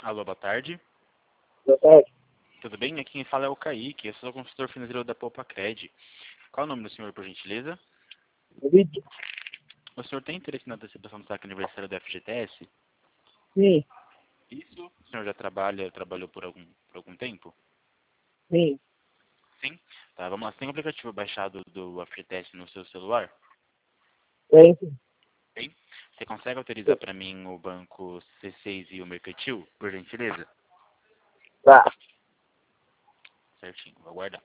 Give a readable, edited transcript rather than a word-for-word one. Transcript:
Alô, boa tarde. Boa tarde. Tudo bem? Aqui quem fala é o Kaique, eu sou o consultor financeiro da Poupa-Cred. Qual é o nome do senhor, por gentileza? Vídeo? O senhor tem interesse na antecipação do saque aniversário da FGTS? Sim, Isso. O senhor já trabalhou por algum tempo? sim. Sim. Tá, vamos lá. Você tem um aplicativo baixado do FGTS no seu celular? Tem, sim. Tem. Você consegue autorizar para mim o banco C6 e o Mercantil, por gentileza? Tá. Certinho, vou aguardar.